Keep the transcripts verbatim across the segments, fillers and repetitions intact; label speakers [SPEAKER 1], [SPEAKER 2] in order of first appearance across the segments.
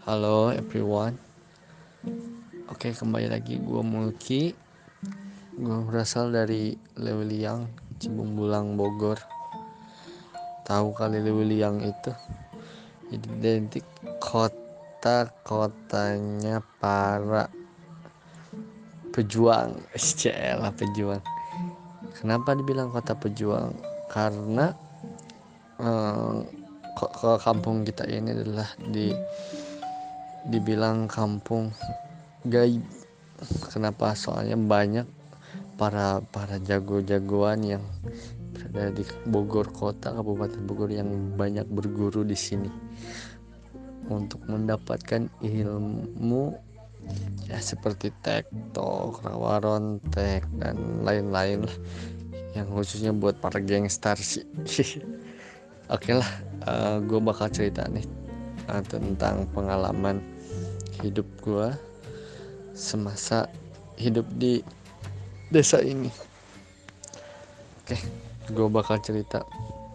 [SPEAKER 1] Halo everyone. Oke, kembali lagi gue Mulki. Gue berasal dari Lewiliang, Cibumbulang, Bogor. Tahu kali Lewiliang itu identik kota-kotanya para pejuang. Iyalah pejuang. Kenapa dibilang kota pejuang? Karena eh, ke kampung kita ini adalah di dibilang kampung gaib. Kenapa? Soalnya banyak para para jago-jagoan yang berada di Bogor kota, Kabupaten Bogor, yang banyak berguru di sini untuk mendapatkan ilmu ya seperti tektok, rawarontek dan lain-lain lah, yang khususnya buat para gangster sih. Oke lah, uh, gue bakal cerita nih uh, tentang pengalaman hidup gue semasa hidup di desa ini. Oke, gue bakal cerita.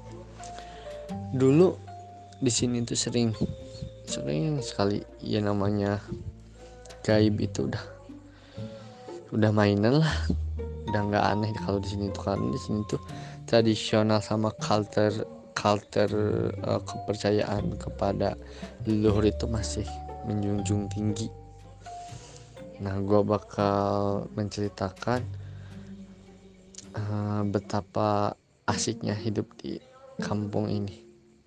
[SPEAKER 1] Dulu di sini tuh sering, sering sekali ya namanya gaib itu udah, udah mainan lah, udah nggak aneh kalau di sini tuh, karena di sini tuh tradisional sama culture, culture uh, kepercayaan kepada leluhur itu masih menjunjung tinggi. Nah, gue bakal menceritakan uh, betapa asiknya hidup di kampung ini.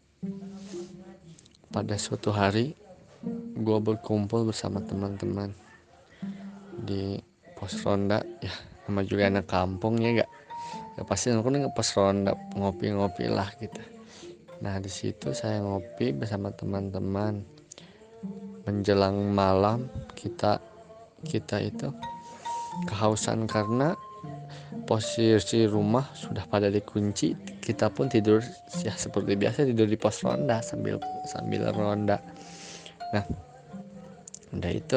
[SPEAKER 1] Pada suatu hari, gue berkumpul bersama teman-teman di pos ronda. Ya, nama juga anak kampung ya gak? Ya pasti aku nih pos ronda, ngopi-ngopi lah gitu. Nah, di situ saya ngopi bersama teman-teman. Menjelang malam, kita kita itu kehausan karena posisi rumah sudah pada dikunci. Kita pun tidur ya seperti biasa, tidur di pos ronda sambil sambil ronda. Nah, udah itu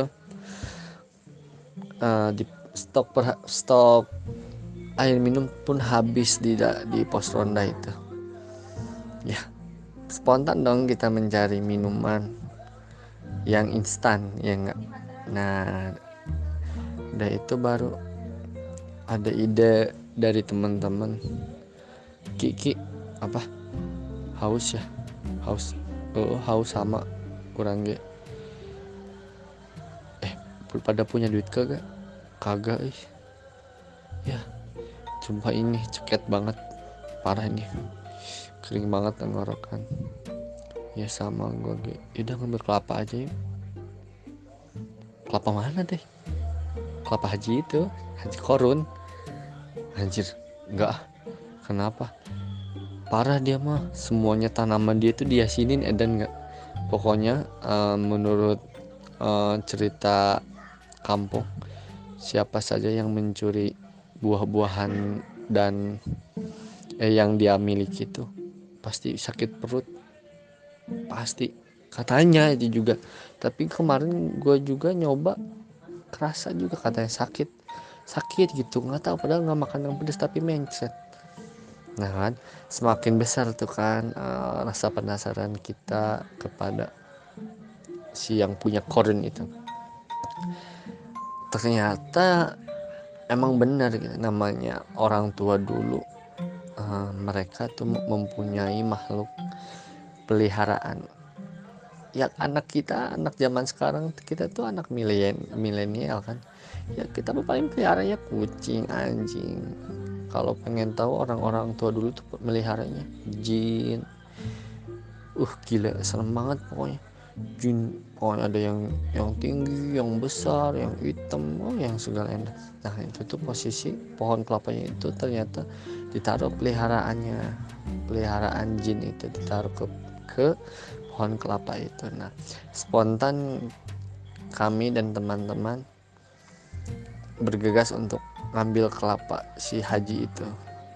[SPEAKER 1] uh, di stok per stok air minum pun habis di di pos ronda itu. Ya, spontan dong kita mencari minuman yang instan, ya enggak. Nah, udah itu baru ada ide dari teman-teman. Kiki apa? Haus ya? Haus. Oh, haus sama kurang ge. Eh, pada punya duit kagak? Kagak ih. Ya, sumpah ini ceket banget, parah ini, kering banget tenggorokan. Ya sama gue ge, udah ngambil kelapa aja yuk. Kelapa mana deh? Kelapa haji itu, haji korun. Anjir, enggak. Kenapa? Parah dia mah, semuanya tanaman dia tuh diasinin edan enggak. Pokoknya uh, menurut uh, cerita kampung, siapa saja yang mencuri buah-buahan dan eh, yang dia miliki itu pasti sakit perut, pasti katanya itu juga. Tapi kemarin gue juga nyoba, kerasa juga katanya sakit sakit gitu, nggak tahu, padahal nggak makan yang pedas tapi mencret. Nah kan, semakin besar tuh kan uh, rasa penasaran kita kepada si yang punya koren itu. Ternyata emang benar gitu, namanya orang tua dulu, uh, mereka tuh mempunyai makhluk peliharaan. Ya anak kita, anak zaman sekarang, kita tuh anak milenial milenial kan, ya kita paling peliharanya kucing, anjing. Kalau pengen tahu, orang-orang tua dulu tuh meliharanya jin. Uh gila, serem banget pokoknya. Jin, pokoknya ada yang yang tinggi, yang besar, yang hitam, oh yang segala enak. Nah itu tuh posisi pohon kelapanya itu ternyata ditaruh peliharaannya, peliharaan jin itu ditaruh ke ke pohon kelapa itu. Nah, spontan kami dan teman-teman bergegas untuk ngambil kelapa si haji itu.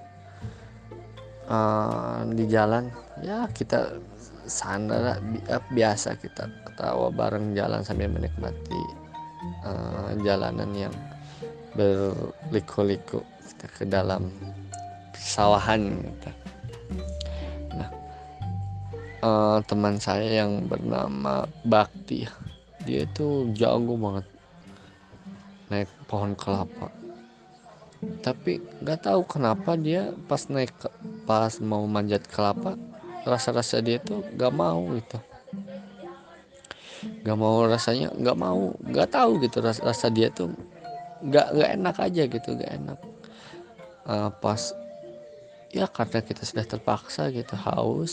[SPEAKER 1] Uh, di jalan ya kita sandara biasa, kita ketawa bareng jalan sambil menikmati uh, jalanan yang berliku-liku, kita ke dalam sawahan gitu. Nah, uh, teman saya yang bernama Bakti, dia itu jago banget naik pohon kelapa. Tapi nggak tahu kenapa dia pas naik ke, pas mau manjat kelapa, rasa-rasa dia tuh nggak mau gitu, nggak mau rasanya, nggak mau, nggak tahu gitu rasa, rasa dia tuh nggak nggak enak aja gitu, nggak enak. Uh, pas ya karena kita sudah terpaksa gitu, haus,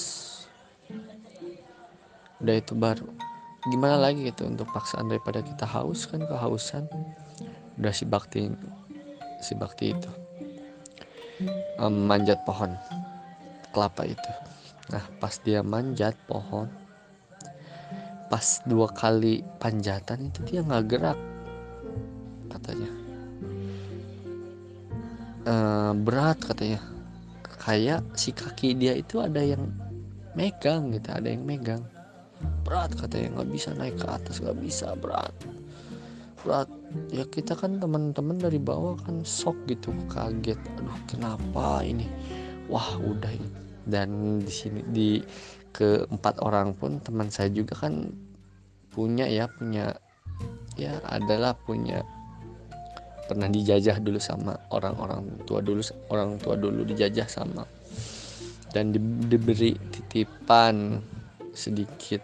[SPEAKER 1] udah itu baru gimana lagi gitu untuk paksaan daripada kita haus kan, kehausan. Udah si bakti si bakti itu um, manjat pohon kelapa itu. Nah pas dia manjat pohon, pas dua kali panjatan itu dia nggak gerak katanya. E, berat katanya, kayak si kaki dia itu ada yang megang gitu, ada yang megang. Berat katanya, nggak bisa naik ke atas, nggak bisa, berat berat. Ya kita kan teman-teman dari bawah kan shock gitu, kaget, aduh kenapa ini, wah udah ini. Dan di sini di keempat orang pun teman saya juga kan punya ya punya ya adalah punya pernah dijajah dulu sama orang-orang tua dulu, orang tua dulu dijajah sama, dan di, diberi titipan sedikit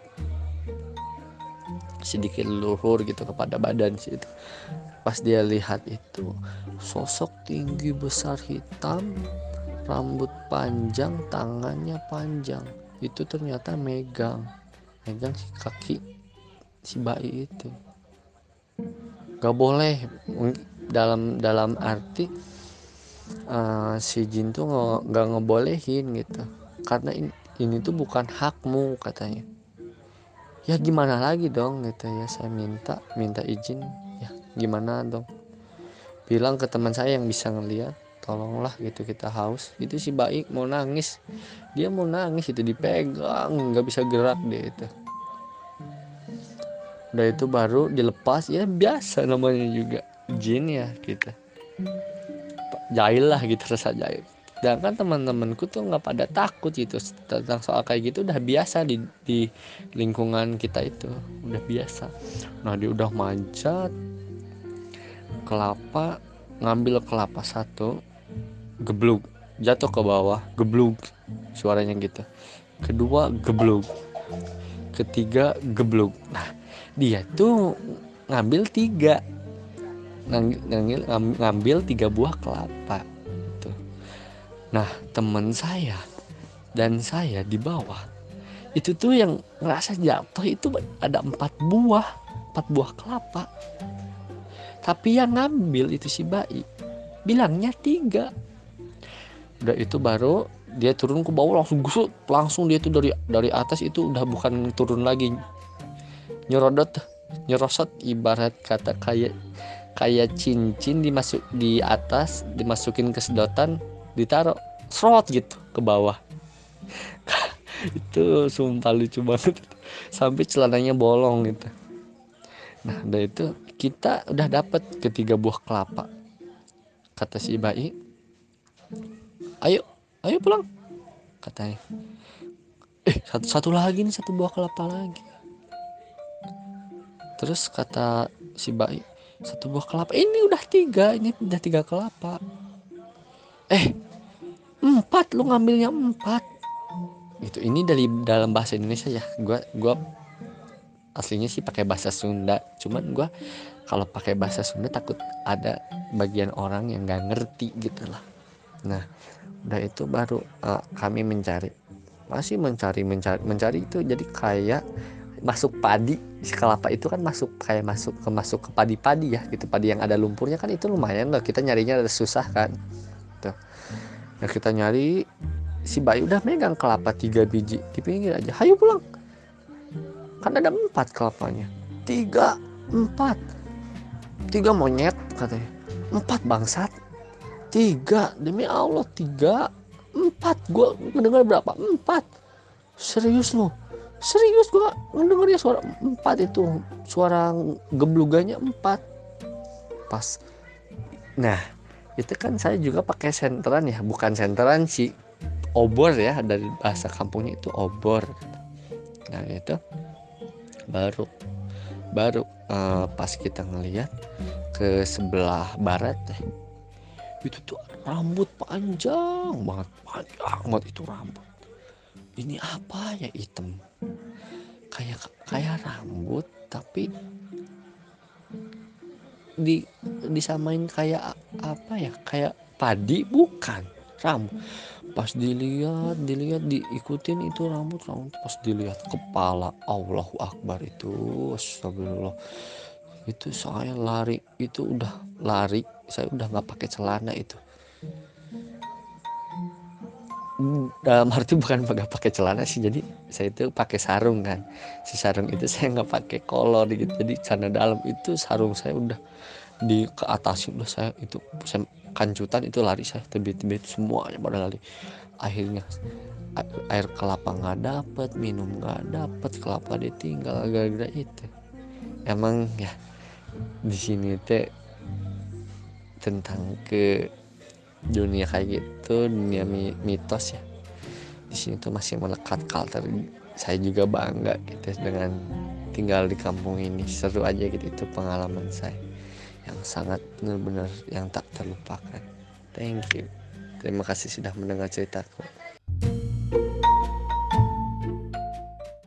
[SPEAKER 1] sedikit luhur gitu kepada badan situ. Pas dia lihat itu sosok tinggi besar hitam, rambut panjang, tangannya panjang, itu ternyata megang megang si kaki si bayi itu. Gak boleh, dalam dalam arti uh, si jin tuh nggak ngebolehin gitu, karena ini, ini tuh bukan hakmu katanya. Ya gimana lagi dong gitu ya, saya minta minta izin, ya gimana dong, bilang ke teman saya yang bisa ngeliat, tolonglah gitu, kita haus. Itu si baik mau nangis, dia mau nangis itu dipegang, nggak bisa gerak deh itu. Udah itu baru dilepas, ya biasa namanya juga jin ya gitu, jahil lah gitu, rasa jahil. Sedangkan teman-temanku tuh nggak pada takut gitu tentang soal kayak gitu, udah biasa di, di lingkungan kita itu udah biasa. Nah dia udah manjat kelapa, ngambil kelapa satu, geblug, jatuh ke bawah, geblug, suaranya gitu. Kedua geblug, ketiga geblug. Nah dia tuh ngambil tiga, ngambil, ngambil tiga buah kelapa. Nah teman saya dan saya di bawah itu tuh yang ngerasa jatuh itu ada empat buah empat buah kelapa, tapi yang ngambil itu si bayi bilangnya tiga. Udah itu baru dia turun ke bawah, langsung gusut, langsung dia itu dari dari atas itu udah bukan turun lagi, nyerodot nyerosot, ibarat kata kayak kayak cincin dimasuk di atas, dimasukin ke sedotan, ditaruh serot gitu ke bawah. Itu sumpah lucu banget, sampai celananya bolong gitu. Nah udah itu kita udah dapat ketiga buah kelapa. Kata si bayi, ayo ayo pulang katanya. Eh satu satu lagi nih, satu buah kelapa lagi. Terus kata si bayi, satu buah kelapa ini udah tiga, ini udah tiga kelapa. Eh empat, lu ngambilnya empat. Itu ini dari dalam bahasa Indonesia ya. Gua gua aslinya sih pakai bahasa Sunda. Cuman gua kalau pakai bahasa Sunda takut ada bagian orang yang nggak ngerti gitu lah. Nah, udah itu baru uh, kami mencari, masih mencari mencari mencari itu jadi kayak masuk padi. Si kelapa itu kan masuk kayak masuk ke masuk ke padi-padi ya gitu. Padi yang ada lumpurnya kan itu lumayan loh. Kita nyarinya ada susah kan. Tuh. Nah kita nyari, si bayi udah megang kelapa tiga biji di pinggir aja. Hayu pulang, kan ada empat kelapanya. Tiga, empat, tiga monyet katanya. Empat bangsat. Tiga, demi Allah tiga, empat. Gue mendengar berapa? Empat. Serius lo? Serius gue mendengarnya suara empat itu, suara geblugannya empat. Pas. Nah itu kan saya juga pakai senteran ya, bukan senteran sih, obor ya, dari bahasa kampungnya itu obor. Nah itu baru Baru uh, pas kita ngelihat ke sebelah barat teh, itu tuh rambut panjang banget, panjang banget itu rambut. Ini apa ya, hitam, kayak kayak rambut tapi di disamain kayak apa ya, kayak padi, bukan rambut. Pas dilihat dilihat diikutin itu rambut rambut pas dilihat kepala, Allahu Akbar, itu astagfirullah. Itu saya lari, itu udah lari, saya udah nggak pakai celana itu. Dalam arti bukan pakai pakai celana sih, jadi saya itu pakai sarung kan. Si sarung itu saya nggak pakai kolor gitu, jadi celana dalam itu sarung saya udah di ke atas, udah saya itu saya kancutan, itu lari saya tebet-tebet semuanya pada lari. Akhirnya air kelapa nggak dapet, minum nggak dapet, kelapa ditinggal gara-gara itu. Emang ya di sini teh tentang ke dunia kayak gitu, dunia mitos ya. Di sini tuh masih melekat culture. Saya juga bangga gitu dengan tinggal di kampung ini, seru aja gitu. Itu pengalaman saya yang sangat benar-benar yang tak terlupakan. Thank you, terima kasih sudah mendengar ceritaku.